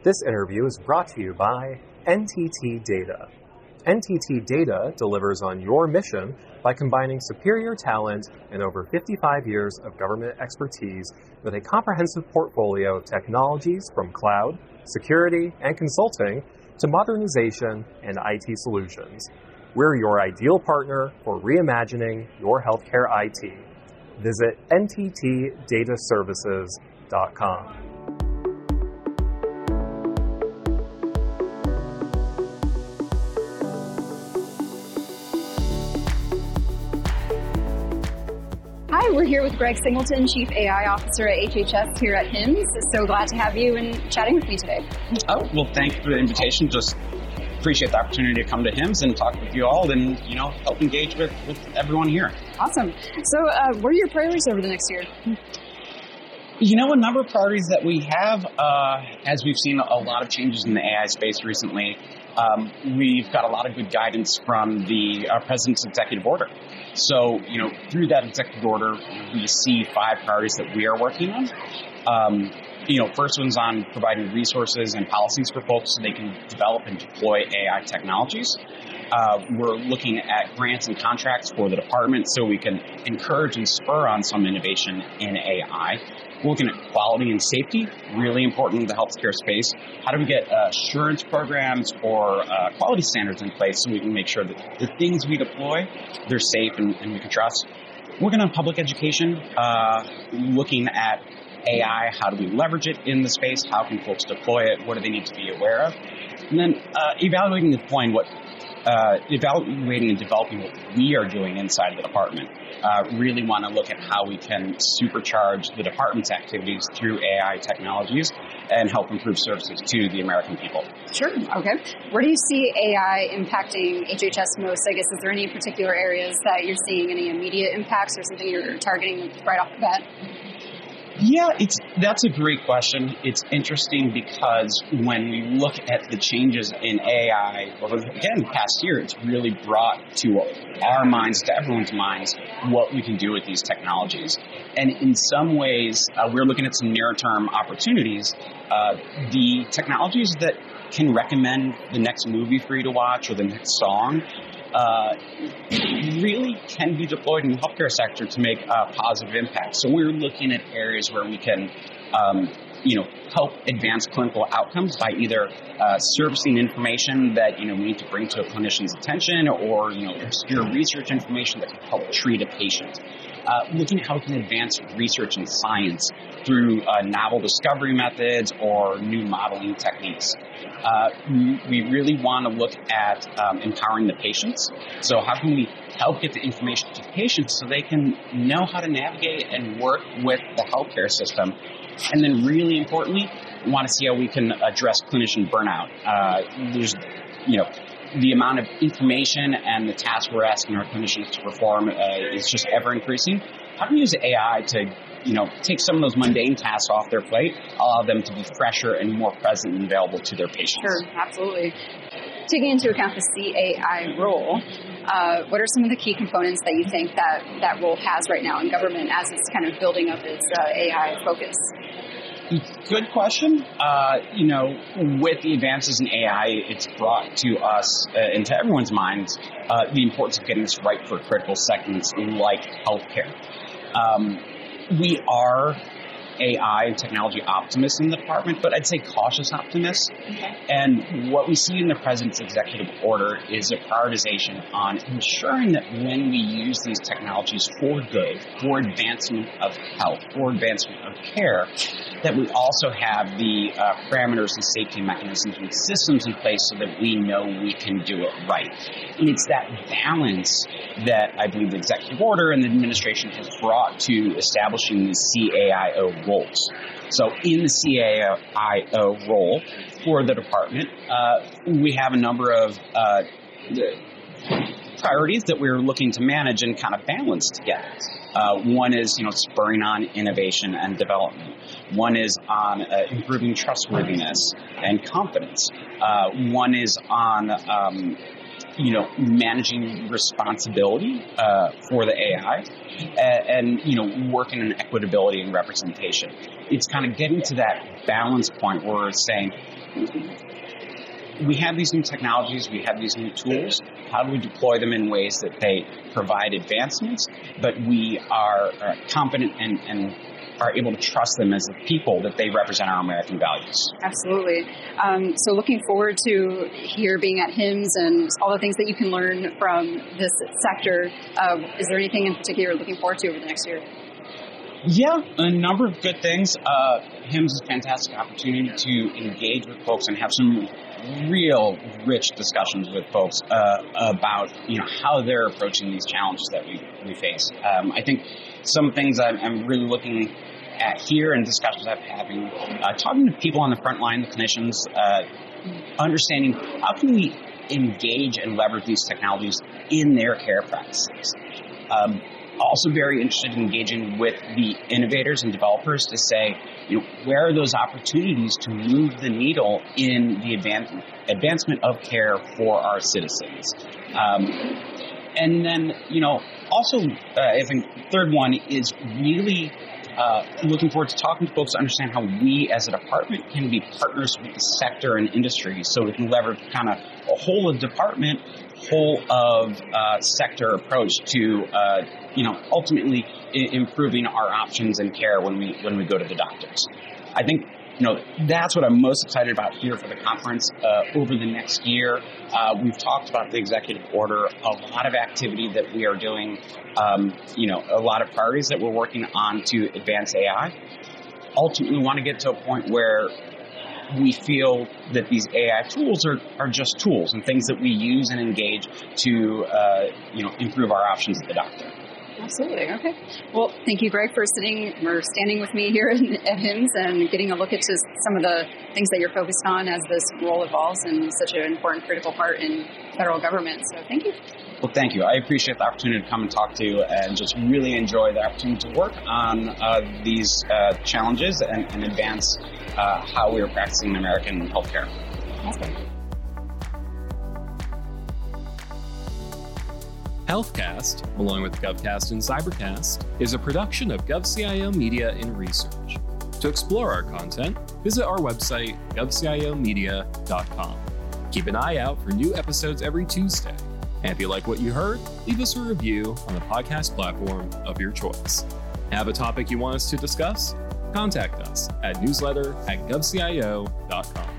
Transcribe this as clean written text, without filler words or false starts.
This interview is brought to you by NTT Data. NTT Data delivers on your mission by combining superior talent and over 55 years of government expertise with a comprehensive portfolio of technologies from cloud, security, and consulting to modernization and IT solutions. We're your ideal partner for reimagining your healthcare IT. Visit nttdataservices.com. Hi, we're here with Greg Singleton, Chief AI Officer at HHS here at HIMSS. So glad to have you and chatting with me today. Oh, well, thank you for the invitation. Just appreciate the opportunity to come to HIMSS and talk with you all and, help engage with everyone here. Awesome. So what are your priorities over the next year? A number of priorities that we have, as we've seen a lot of changes in the AI space recently, we've got a lot of good guidance from the President's executive order. So, through that executive order, we see 5 priorities that we are working on. First one's on providing resources and policies for folks so they can develop and deploy AI technologies. We're looking at grants and contracts for the department so we can encourage and spur on some innovation in AI. We're looking at quality and safety, really important in the healthcare space. How do we get assurance programs or quality standards in place so we can make sure that the things we deploy, they're safe and we can trust? We're going to public education, looking at AI, how do we leverage it in the space? How can folks deploy it? What do they need to be aware of? And then evaluating and developing what we are doing inside of the department. Really want to look at how we can supercharge the department's activities through AI technologies and help improve services to the American people. Sure. Okay. Where do you see AI impacting HHS most? I guess, is there any particular areas that you're seeing any immediate impacts or something you're targeting right off the bat? Yeah, that's a great question. It's interesting because when we look at the changes in AI over, again, the past year, it's really brought to our minds, to everyone's minds, what we can do with these technologies. And in some ways, we're looking at some near-term opportunities. The technologies that can recommend the next movie for you to watch or the next song really can be deployed in the healthcare sector to make a positive impact. So we're looking at areas where we can, help advance clinical outcomes by either servicing information that, we need to bring to a clinician's attention or, obscure research information that can help treat a patient. Looking at how we can advance research and science through novel discovery methods or new modeling techniques. We really want to look at empowering the patients. So how can we help get the information to patients so they can know how to navigate and work with the healthcare system? And then really importantly, we want to see how we can address clinician burnout. There's, the amount of information and the tasks we're asking our clinicians to perform is just ever increasing. How do we use AI to, take some of those mundane tasks off their plate, allow them to be fresher and more present and available to their patients? Sure, absolutely. Taking into account the CAI role, what are some of the key components that you think that role has right now in government as it's kind of building up its AI focus? Good question. With the advances in AI, it's brought to us and to everyone's minds the importance of getting this right for critical segments like healthcare. We are AI and technology optimists in the department, but I'd say cautious optimists. Okay. And what we see in the President's executive order is a prioritization on ensuring that when we use these technologies for good, for advancement of health, for advancement of care, that we also have the parameters and safety mechanisms and systems in place so that we know we can do it right. And it's that balance that I believe the executive order and the administration has brought to establishing the CAIO roles. So in the CAIO role for the department, we have a number of priorities that we're looking to manage and kind of balance together. One is, spurring on innovation and development. One is on improving trustworthiness and confidence. One is on managing responsibility for the AI and work in an equitability and representation. It's kind of getting to that balance point where we're saying, we have these new technologies, we have these new tools. How do we deploy them in ways that they provide advancements, but we are competent and are able to trust them as the people that they represent our American values? Absolutely. So looking forward to here being at HIMSS and all the things that you can learn from this sector. Is there anything in particular you're looking forward to over the next year? Yeah, a number of good things. HIMSS is a fantastic opportunity to engage with folks and have some real rich discussions with folks about how they're approaching these challenges that we face. I think some things I'm really looking at here and discussions I'm having, talking to people on the front line, the clinicians, understanding how can we engage and leverage these technologies in their care practices. Also very interested in engaging with the innovators and developers to say, where are those opportunities to move the needle in the advancement of care for our citizens. And then, also, I think third one is really looking forward to talking to folks to understand how we as a department can be partners with the sector and industry so we can leverage kind of a whole of department, whole of sector approach to, ultimately improving our options in care when we go to the doctors. I think, that's what I'm most excited about here for the conference. Over the next year, we've talked about the executive order, a lot of activity that we are doing, a lot of priorities that we're working on to advance AI. Ultimately, we want to get to a point where we feel that these AI tools are just tools and things that we use and engage to, improve our options at the doctor. Absolutely. Okay. Well, thank you, Greg, for standing with me here at HIMSS and getting a look at just some of the things that you're focused on as this role evolves and such an important, critical part in federal government. So thank you. Well, thank you. I appreciate the opportunity to come and talk to you and just really enjoy the opportunity to work on these challenges and advance how we are practicing American healthcare. Awesome. HealthCast, along with GovCast and Cybercast, is a production of GovCIO Media and Research. To explore our content, visit our website, govciomedia.com. Keep an eye out for new episodes every Tuesday. And if you like what you heard, leave us a review on the podcast platform of your choice. Have a topic you want us to discuss? Contact us at newsletter@govcio.com.